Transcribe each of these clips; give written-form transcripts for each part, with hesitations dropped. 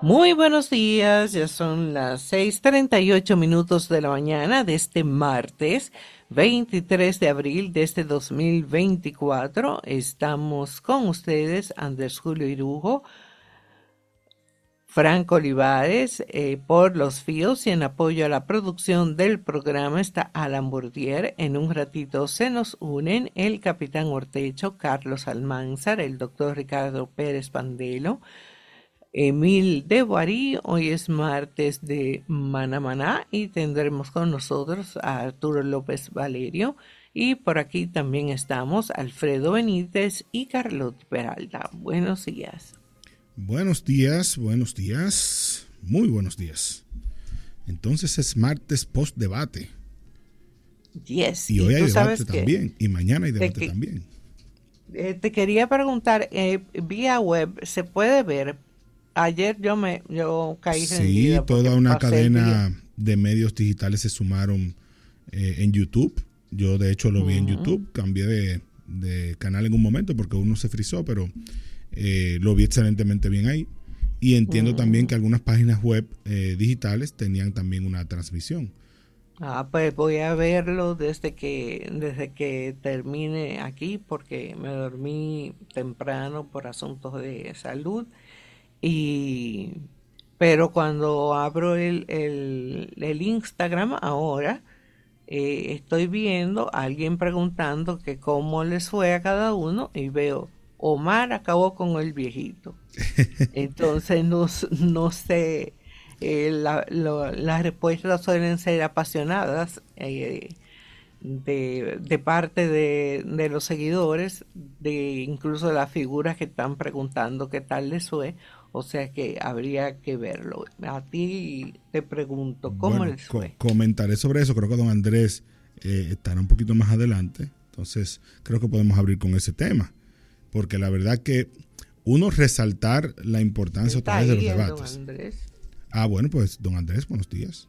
Muy buenos días, ya son las 6:38 de la mañana de este martes 23 de abril de este 2024. Estamos con ustedes, Andrés Julio Irujo, Franco Olivares, por los fíos, y en apoyo a la producción del programa está Alan Bourdier. En un ratito se nos unen el capitán Ortecho, Carlos Almanzar, el doctor Ricardo Pérez Pandelo, Emil de Boarí. Hoy es martes de Manamaná y tendremos con nosotros a Arturo López Valerio. Y por aquí también estamos Alfredo Benítez y Carlot Peralta. Buenos días. Buenos días, muy buenos días. Entonces es martes post debate. Yes. Y hoy hay debate también, y mañana hay debate también. Te quería preguntar, vía web, ¿se puede ver? Ayer yo caí rendida. Sí, toda una cadena de medios digitales se sumaron en YouTube. Yo de hecho lo vi en YouTube, cambié de canal en un momento porque uno se frizó, pero lo vi excelentemente bien ahí. Y entiendo también que algunas páginas web digitales tenían también una transmisión. Pues voy a verlo desde que termine aquí, porque me dormí temprano por asuntos de salud. Pero cuando abro el Instagram ahora, estoy viendo a alguien preguntando que cómo les fue a cada uno, y veo, Omar acabó con el viejito. Entonces no sé, las respuestas suelen ser apasionadas, de parte de los seguidores, incluso de las figuras que están preguntando qué tal les fue. O sea que habría que verlo. A ti te pregunto, ¿cómo les fue? Comentaré sobre eso. Creo que don Andrés estará un poquito más adelante. Entonces creo que podemos abrir con ese tema. Porque la verdad que uno resaltar la importancia otra vez de los debates. Don Andrés? Bueno, pues don Andrés, buenos días.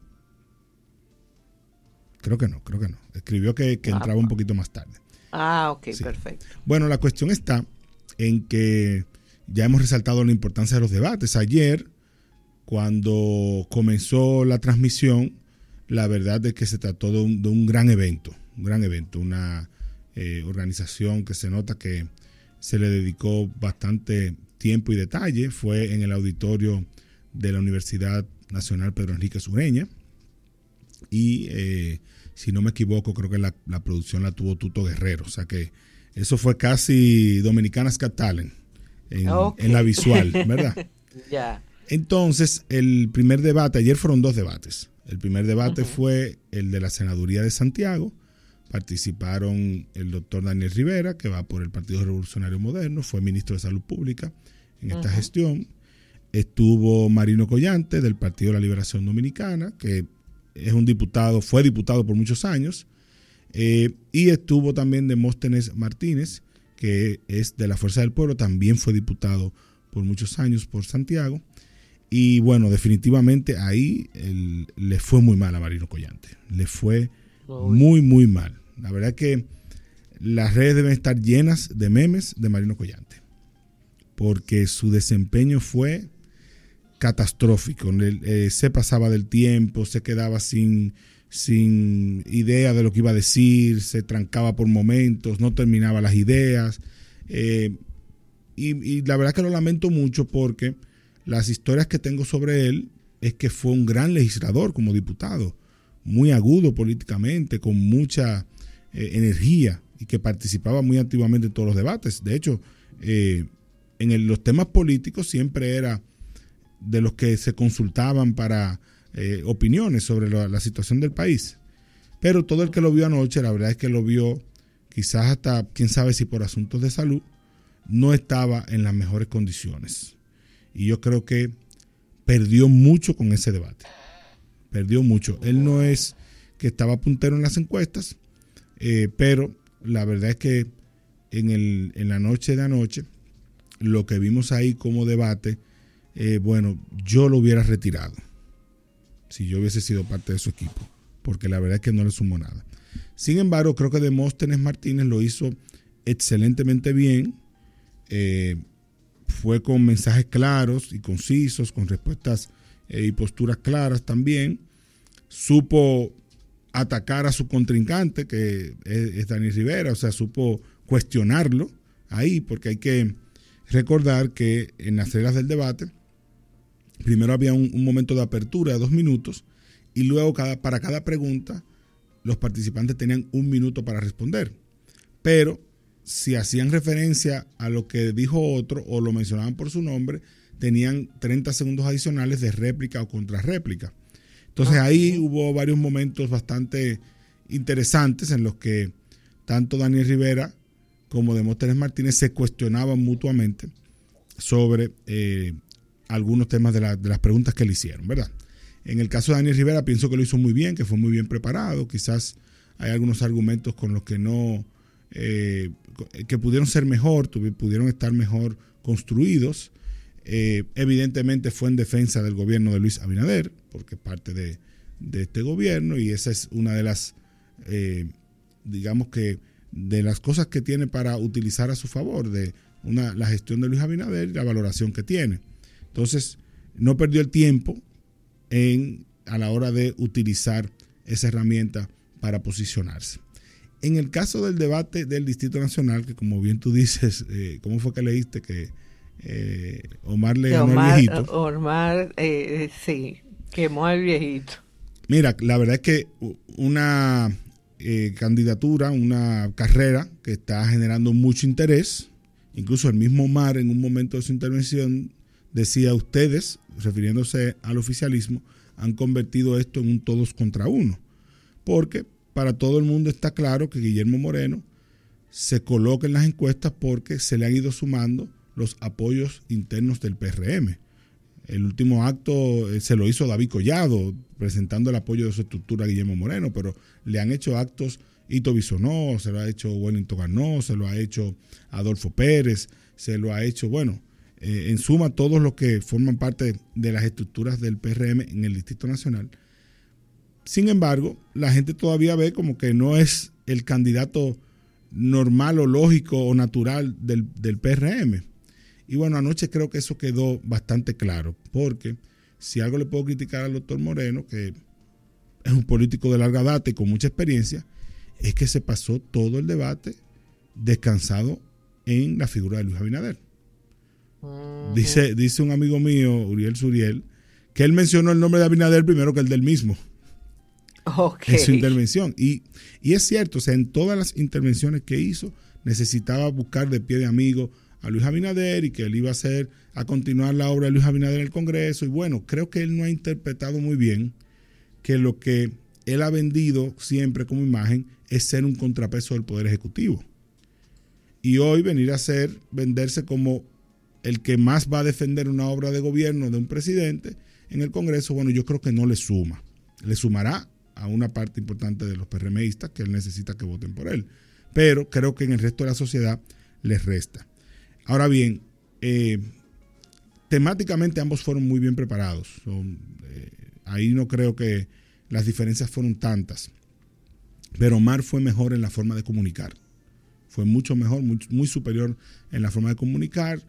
Creo que no. Escribió que entraba un poquito más tarde. Ok, sí. Perfecto. Bueno, la cuestión está en que ya hemos resaltado la importancia de los debates. Ayer, cuando comenzó la transmisión, la verdad es que se trató de un gran evento, una organización que se nota que se le dedicó bastante tiempo y detalle. Fue en el auditorio de la Universidad Nacional Pedro Enrique Sureña y si no me equivoco, creo que la producción la tuvo Tuto Guerrero. O sea que eso fue casi Dominicanas Got Talent en la visual, ¿verdad? Ya. Entonces, el primer debate, ayer fueron dos debates. El primer debate fue el de la Senaduría de Santiago. Participaron el doctor Daniel Rivera, que va por el Partido Revolucionario Moderno, fue ministro de Salud Pública en esta gestión. Estuvo Marino Collante, del Partido de la Liberación Dominicana, que es un diputado, fue diputado por muchos años. Y estuvo también Demóstenes Martínez, que es de la Fuerza del Pueblo, también fue diputado por muchos años por Santiago. Y bueno, definitivamente ahí le fue muy mal a Marino Collante. Le fue muy mal. La verdad que las redes deben estar llenas de memes de Marino Collante, porque su desempeño fue catastrófico. Se pasaba del tiempo, se quedaba sin idea de lo que iba a decir, se trancaba por momentos, no terminaba las ideas. Y la verdad que lo lamento mucho, porque las historias que tengo sobre él es que fue un gran legislador como diputado, muy agudo políticamente, con mucha energía, y que participaba muy activamente en todos los debates. De hecho, en los temas políticos siempre era de los que se consultaban para opiniones sobre la situación del país. Pero todo el que lo vio anoche, la verdad es que lo vio, quizás hasta, quién sabe si por asuntos de salud, no estaba en las mejores condiciones. Y yo creo que perdió mucho con ese debate. Perdió mucho. Él no es que estaba puntero en las encuestas, pero la verdad es que en la noche de anoche, lo que vimos ahí como debate, bueno, yo lo hubiera retirado si yo hubiese sido parte de su equipo, porque la verdad es que no le sumó nada. Sin embargo, creo que Demóstenes Martínez lo hizo excelentemente bien. fue con mensajes claros y concisos, con respuestas y posturas claras también. Supo atacar a su contrincante, que es Daniel Rivera, o sea, supo cuestionarlo ahí, porque hay que recordar que en las reglas del debate, primero había un momento de apertura de 2 minutos, y luego para cada pregunta los participantes tenían 1 minuto para responder. Pero si hacían referencia a lo que dijo otro o lo mencionaban por su nombre, tenían 30 segundos adicionales de réplica o contrarréplica. Entonces ahí hubo varios momentos bastante interesantes en los que tanto Daniel Rivera como Demóstenes Martínez se cuestionaban mutuamente sobre algunos temas de las preguntas que le hicieron, ¿verdad? En el caso de Daniel Rivera pienso que lo hizo muy bien, que fue muy bien preparado. Quizás hay algunos argumentos con los que no, que pudieron ser mejor, pudieron estar mejor construidos. Evidentemente fue en defensa del gobierno de Luis Abinader, porque es parte de este gobierno, y esa es una de las, digamos que, de las cosas que tiene para utilizar a su favor, la gestión de Luis Abinader y la valoración que tiene. Entonces, no perdió el tiempo a la hora de utilizar esa herramienta para posicionarse. En el caso del debate del Distrito Nacional, que como bien tú dices, ¿cómo fue que leíste que Omar le ganó al viejito? Omar, sí, quemó al viejito. Mira, la verdad es que una candidatura, una carrera que está generando mucho interés. Incluso el mismo Omar, en un momento de su intervención, decía: ustedes, refiriéndose al oficialismo, han convertido esto en un todos contra uno. Porque para todo el mundo está claro que Guillermo Moreno se coloca en las encuestas porque se le han ido sumando los apoyos internos del PRM. El último acto se lo hizo David Collado, presentando el apoyo de su estructura a Guillermo Moreno, pero le han hecho actos Ito Bisonó, se lo ha hecho Wellington Arnaud, se lo ha hecho Adolfo Pérez, se lo ha hecho, en suma, todos los que forman parte de las estructuras del PRM en el Distrito Nacional. Sin embargo, la gente todavía ve como que no es el candidato normal o lógico o natural del PRM. Y bueno, anoche creo que eso quedó bastante claro, porque si algo le puedo criticar al doctor Moreno, que es un político de larga data y con mucha experiencia, es que se pasó todo el debate descansado en la figura de Luis Abinader. Uh-huh. Dice un amigo mío, Uriel Suriel, que él mencionó el nombre de Abinader primero que el del mismo. Okay. En su intervención. Y es cierto, o sea, en todas las intervenciones que hizo, necesitaba buscar de pie de amigo a Luis Abinader y que él iba a continuar la obra de Luis Abinader en el Congreso. Y bueno, creo que él no ha interpretado muy bien que lo que él ha vendido siempre como imagen es ser un contrapeso del Poder Ejecutivo. Y hoy venir a venderse como el que más va a defender una obra de gobierno de un presidente en el Congreso, bueno, yo creo que no le suma. Le sumará a una parte importante de los PRMistas que él necesita que voten por él. Pero creo que en el resto de la sociedad les resta. Ahora bien, temáticamente ambos fueron muy bien preparados. Ahí no creo que las diferencias fueron tantas. Pero Omar fue mejor en la forma de comunicar. Fue mucho mejor, muy superior en la forma de comunicar.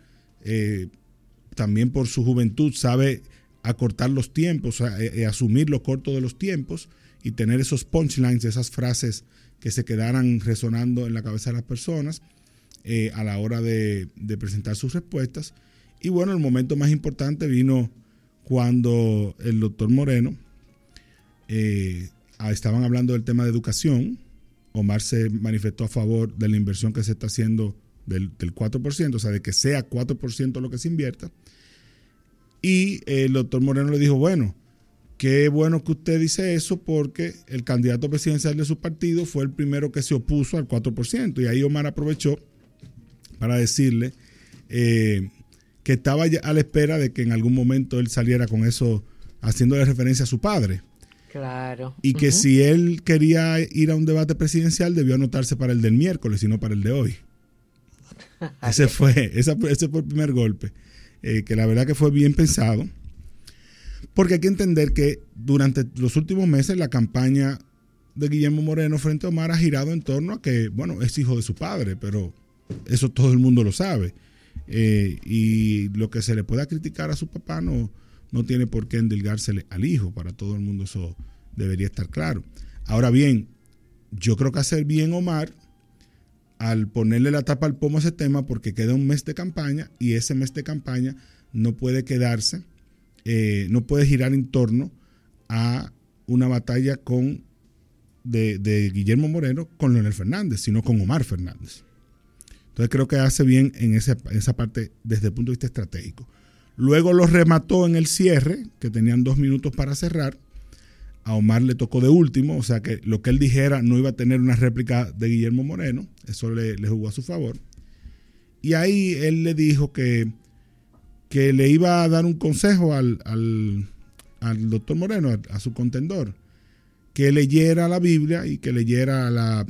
También por su juventud sabe acortar los tiempos, asumir lo corto de los tiempos y tener esos punchlines, esas frases que se quedaran resonando en la cabeza de las personas a la hora de presentar sus respuestas. Y bueno, el momento más importante vino cuando el doctor Moreno estaban hablando del tema de educación. Omar se manifestó a favor de la inversión que se está haciendo del 4%, o sea, de que sea 4% lo que se invierta. Y el doctor Moreno le dijo, bueno, qué bueno que usted dice eso porque el candidato presidencial de su partido fue el primero que se opuso al 4%. Y ahí Omar aprovechó para decirle que estaba ya a la espera de que en algún momento él saliera con eso, haciéndole referencia a su padre. Claro. Y que si él quería ir a un debate presidencial, debió anotarse para el del miércoles y no para el de hoy. Ese fue el primer golpe. Que la verdad que fue bien pensado. Porque hay que entender que durante los últimos meses la campaña de Guillermo Moreno frente a Omar ha girado en torno a que, bueno, es hijo de su padre, pero eso todo el mundo lo sabe. y lo que se le pueda criticar a su papá no tiene por qué endilgársele al hijo. Para todo el mundo eso debería estar claro. Ahora bien, yo creo que hacer bien Omar al ponerle la tapa al pomo a ese tema, porque queda un mes de campaña y ese mes de campaña no puede quedarse, no puede girar en torno a una batalla de Guillermo Moreno con Leonel Fernández, sino con Omar Fernández. Entonces creo que hace bien en esa parte desde el punto de vista estratégico. Luego lo remató en el cierre, que tenían 2 minutos para cerrar. A Omar le tocó de último, o sea que lo que él dijera no iba a tener una réplica de Guillermo Moreno, eso le jugó a su favor. Y ahí él le dijo que le iba a dar un consejo al doctor Moreno, a su contendor, que leyera la Biblia y que leyera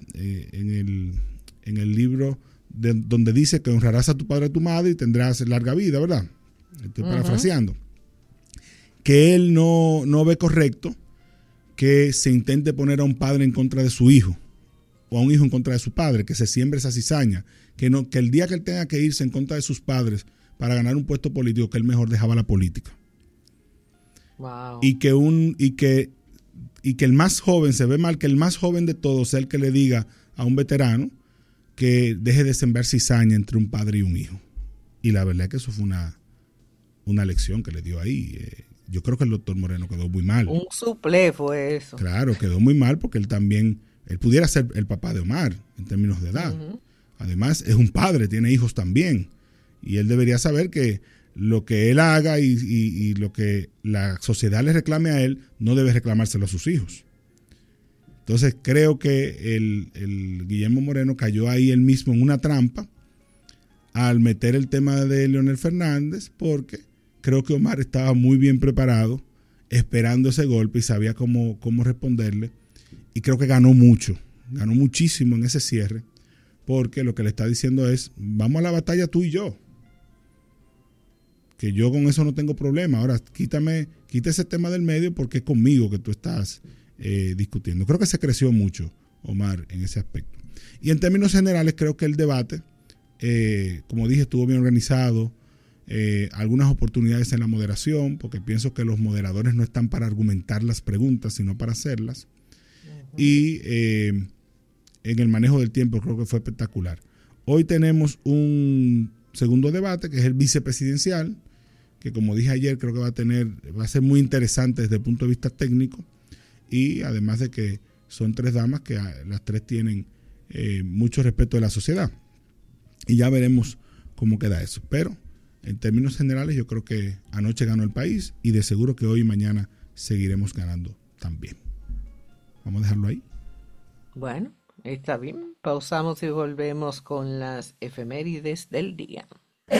en el libro donde dice que honrarás a tu padre y a tu madre y tendrás larga vida, ¿verdad? Estoy parafraseando. Que él no ve correcto que se intente poner a un padre en contra de su hijo o a un hijo en contra de su padre, que se siembre esa cizaña, que el día que él tenga que irse en contra de sus padres para ganar un puesto político, que él mejor dejaba la política. Wow. Y que el más joven, se ve mal que el más joven de todos sea el que le diga a un veterano que deje de sembrar cizaña entre un padre y un hijo. Y la verdad es que eso fue una lección que le dio ahí. Yo creo que el doctor Moreno quedó muy mal. Un suplé fue eso. Claro, quedó muy mal porque él pudiera ser el papá de Omar en términos de edad. Uh-huh. Además, es un padre, tiene hijos también. Y él debería saber que lo que él haga y lo que la sociedad le reclame a él, no debe reclamárselo a sus hijos. Entonces, creo que el Guillermo Moreno cayó ahí él mismo en una trampa al meter el tema de Leonel Fernández, porque creo que Omar estaba muy bien preparado, esperando ese golpe y sabía cómo responderle. Y creo que ganó muchísimo en ese cierre, porque lo que le está diciendo es, vamos a la batalla tú y yo. Que yo con eso no tengo problema. Ahora, quita ese tema del medio porque es conmigo que tú estás discutiendo. Creo que se creció mucho Omar en ese aspecto. Y en términos generales, creo que el debate, como dije, estuvo bien organizado. Algunas oportunidades en la moderación, porque pienso que los moderadores no están para argumentar las preguntas, sino para hacerlas. Uh-huh. Y en el manejo del tiempo creo que fue espectacular. Hoy tenemos un segundo debate, que es el vicepresidencial, que como dije ayer, creo que va a ser muy interesante desde el punto de vista técnico, y además de que son 3 damas que las 3 tienen mucho respeto de la sociedad. Y ya veremos cómo queda eso. Pero en términos generales, yo creo que anoche ganó el país y de seguro que hoy y mañana seguiremos ganando también. Vamos a dejarlo ahí. Bueno, está bien. Pausamos y volvemos con las efemérides del día.